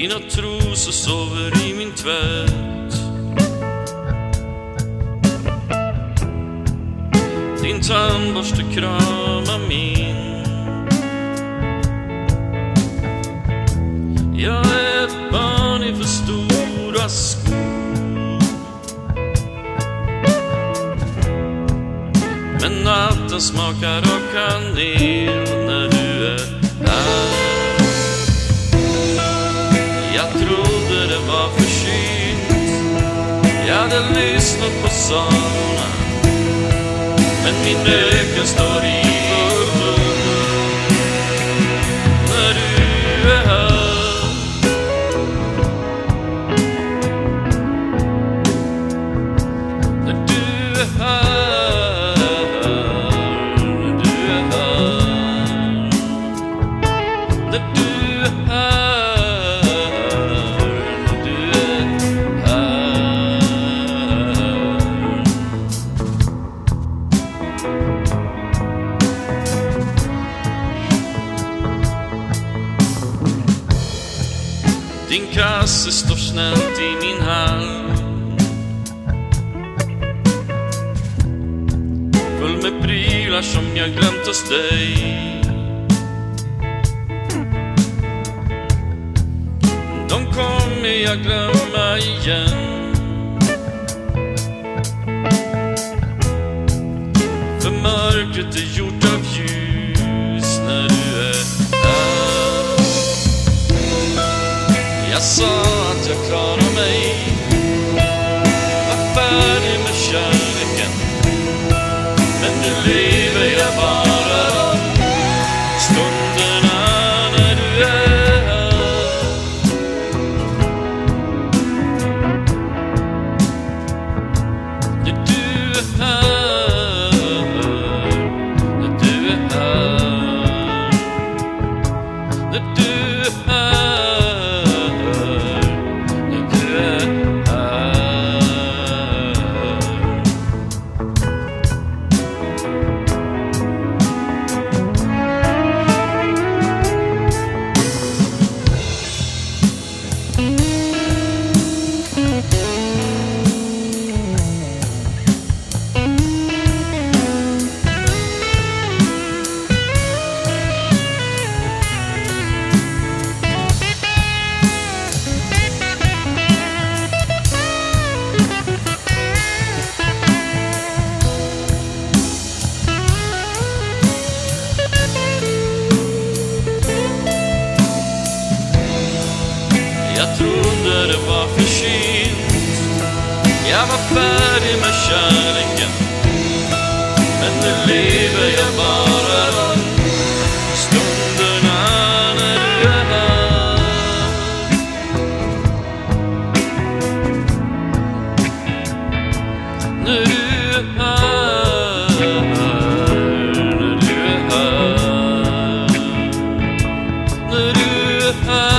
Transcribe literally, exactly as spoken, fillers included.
Dina trosor sover i min tvätt. Din tandborste kramar min. Jag är ett barn i för stora skor. Men natten smakar av kanel när du är här. Jag trodde det var för sent. Jag hade lyssnat på sångerna, men min öken står i full när du är här. När du är här, när du är här, när du är här. Din kasse står snällt i min hand, full med prylar som jag glömt hos dig. De kommer jag glömma igen, för mörkret är gjort av ljus när du är här. Jag sa att jag klarar mig, var färdig med kärleken, men nu lever jag bara stunderna när du är här. När du är här, när du är här, när du är här. Jag trodde det var för sent. Jag var färdig med kärleken, men nu lever jag bara stunderna när du är här. När du är här, när du är här, när du är här.